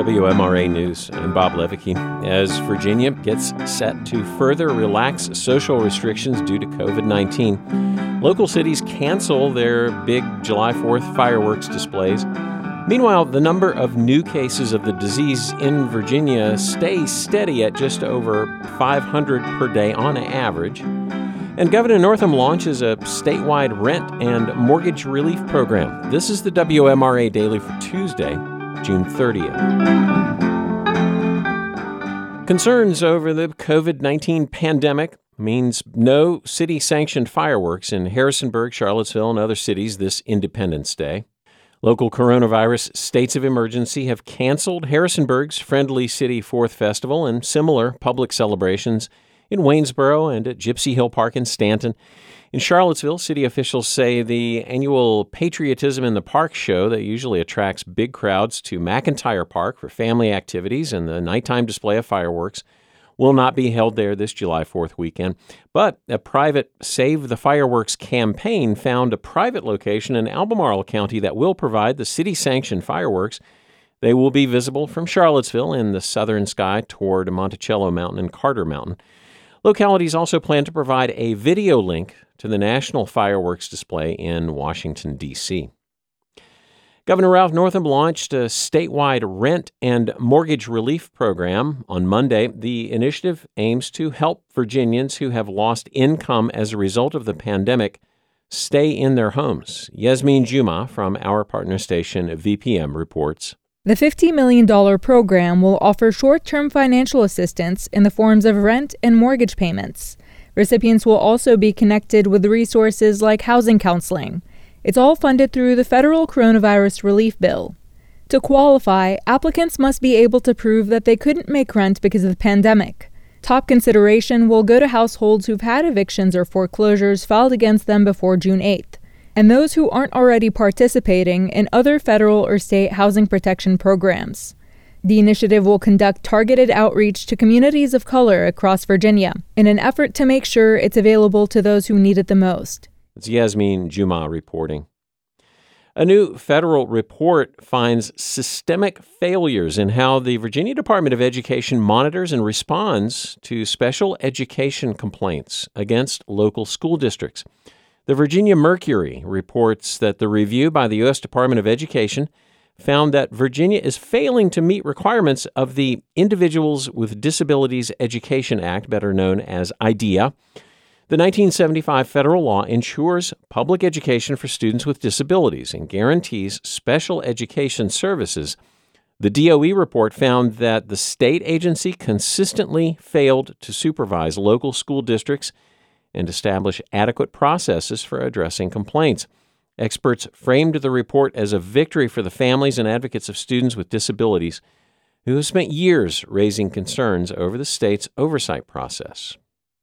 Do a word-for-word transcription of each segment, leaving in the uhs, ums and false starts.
W M R A News. I'm Bob Levicki. As Virginia gets set to further relax social restrictions due to covid nineteen, local cities cancel their big July fourth fireworks displays. Meanwhile, the number of new cases of the disease in Virginia stays steady at just over five hundred per day on average. And Governor Northam launches a statewide rent and mortgage relief program. This is the W M R A Daily for Tuesday, June thirtieth. Concerns over the covid nineteen pandemic means no city-sanctioned fireworks in Harrisonburg, Charlottesville, and other cities this Independence Day. Local coronavirus states of emergency have canceled Harrisonburg's Friendly City Fourth Festival and similar public celebrations in Waynesboro and at Gypsy Hill Park in Stanton. In Charlottesville, city officials say the annual Patriotism in the Park show that usually attracts big crowds to McIntyre Park for family activities and the nighttime display of fireworks will not be held there this July fourth weekend. But a private Save the Fireworks campaign found a private location in Albemarle County that will provide the city-sanctioned fireworks. They will be visible from Charlottesville in the southern sky toward Monticello Mountain and Carter Mountain. Localities also plan to provide a video link to the national fireworks display in Washington, D C Governor Ralph Northam launched a statewide rent and mortgage relief program on Monday. The initiative aims to help Virginians who have lost income as a result of the pandemic stay in their homes. Yasmin Juma from our partner station V P M reports. The fifty million dollars program will offer short-term financial assistance in the forms of rent and mortgage payments. Recipients will also be connected with resources like housing counseling. It's all funded through the federal coronavirus relief bill. To qualify, applicants must be able to prove that they couldn't make rent because of the pandemic. Top consideration will go to households who've had evictions or foreclosures filed against them before June eighth. And those who aren't already participating in other federal or state housing protection programs. The initiative will conduct targeted outreach to communities of color across Virginia in an effort to make sure it's available to those who need it the most. It's Yasmin Juma reporting. A new federal report finds systemic failures in how the Virginia Department of Education monitors and responds to special education complaints against local school districts. The Virginia Mercury reports that the review by the U S Department of Education found that Virginia is failing to meet requirements of the Individuals with Disabilities Education Act, better known as IDEA. The nineteen seventy-five federal law ensures public education for students with disabilities and guarantees special education services. The D O E report found that the state agency consistently failed to supervise local school districts and establish adequate processes for addressing complaints. Experts framed the report as a victory for the families and advocates of students with disabilities who have spent years raising concerns over the state's oversight process.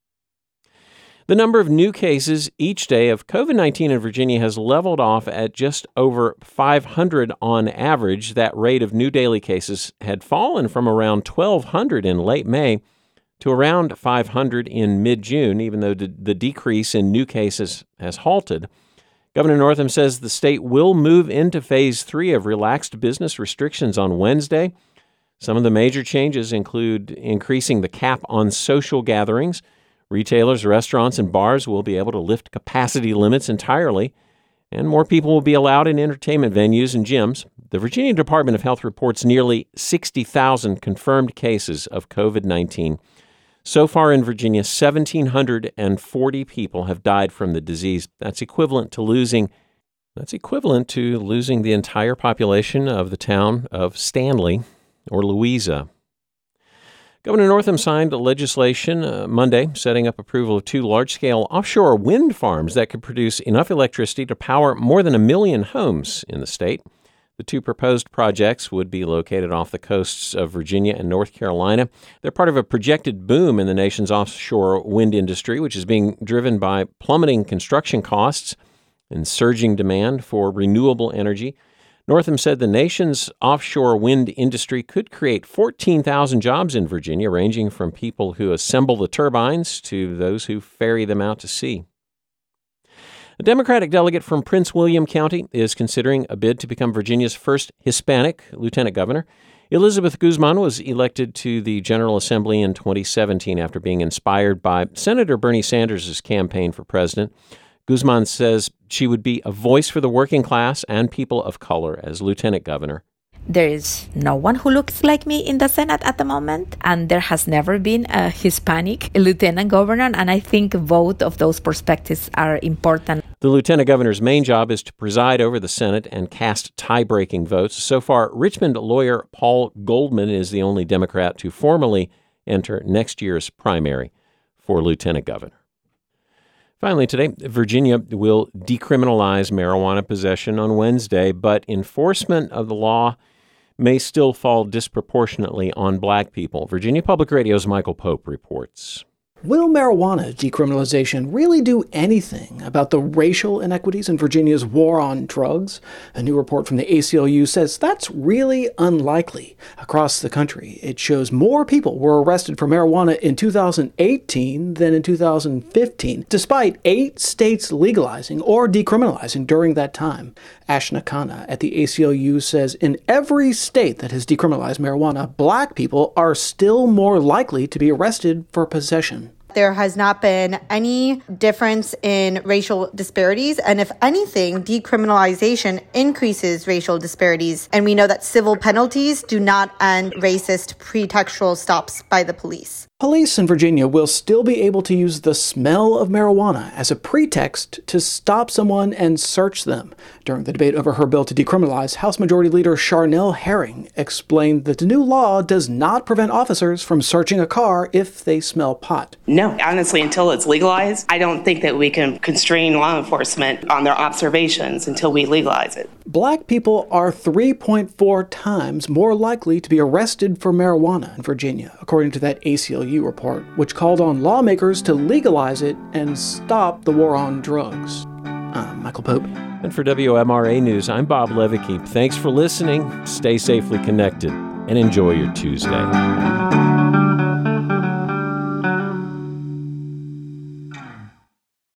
The number of new cases each day of covid nineteen in Virginia has leveled off at just over five hundred on average. That rate of new daily cases had fallen from around twelve hundred in late May to around five hundred in mid-June, even though the decrease in new cases has halted. Governor Northam says the state will move into phase three of relaxed business restrictions on Wednesday. Some of the major changes include increasing the cap on social gatherings. Retailers, restaurants, and bars will be able to lift capacity limits entirely, and more people will be allowed in entertainment venues and gyms. The Virginia Department of Health reports nearly sixty thousand confirmed cases of covid nineteen. So far in Virginia, one thousand seven hundred forty people have died from the disease. That's equivalent to losing that's equivalent to losing the entire population of the town of Stanley or Louisa. Governor Northam signed legislation uh, Monday setting up approval of two large-scale offshore wind farms that could produce enough electricity to power more than a million homes in the state. The two proposed projects would be located off the coasts of Virginia and North Carolina. They're part of a projected boom in the nation's offshore wind industry, which is being driven by plummeting construction costs and surging demand for renewable energy. Northam said the nation's offshore wind industry could create fourteen thousand jobs in Virginia, ranging from people who assemble the turbines to those who ferry them out to sea. A Democratic delegate from Prince William County is considering a bid to become Virginia's first Hispanic lieutenant governor. Elizabeth Guzman was elected to the General Assembly in twenty seventeen after being inspired by Senator Bernie Sanders' campaign for president. Guzman says she would be a voice for the working class and people of color as lieutenant governor. There is no one who looks like me in the Senate at the moment, and there has never been a Hispanic lieutenant governor, and I think both of those perspectives are important. The lieutenant governor's main job is to preside over the Senate and cast tie-breaking votes. So far, Richmond lawyer Paul Goldman is the only Democrat to formally enter next year's primary for lieutenant governor. Finally today, Virginia will decriminalize marijuana possession on Wednesday, but enforcement of the law may still fall disproportionately on black people. Virginia Public Radio's Michael Pope reports. Will marijuana decriminalization really do anything about the racial inequities in Virginia's war on drugs? A new report from the A C L U says that's really unlikely. Across the country, it shows more people were arrested for marijuana in two thousand eighteen than in two thousand fifteen, despite eight states legalizing or decriminalizing during that time. Ashna Khanna at the A C L U says in every state that has decriminalized marijuana, black people are still more likely to be arrested for possession. There has not been any difference in racial disparities, and if anything, decriminalization increases racial disparities. And we know that civil penalties do not end racist pretextual stops by the police. Police in Virginia will still be able to use the smell of marijuana as a pretext to stop someone and search them. During the debate over her bill to decriminalize, House Majority Leader Charnel Herring explained that the new law does not prevent officers from searching a car if they smell pot. No, honestly, until it's legalized, I don't think that we can constrain law enforcement on their observations until we legalize it. Black people are three point four times more likely to be arrested for marijuana in Virginia, according to that A C L U report, which called on lawmakers to legalize it and stop the war on drugs. I'm Michael Pope. And for W M R A News, I'm Bob Levicky. Thanks for listening. Stay safely connected and enjoy your Tuesday.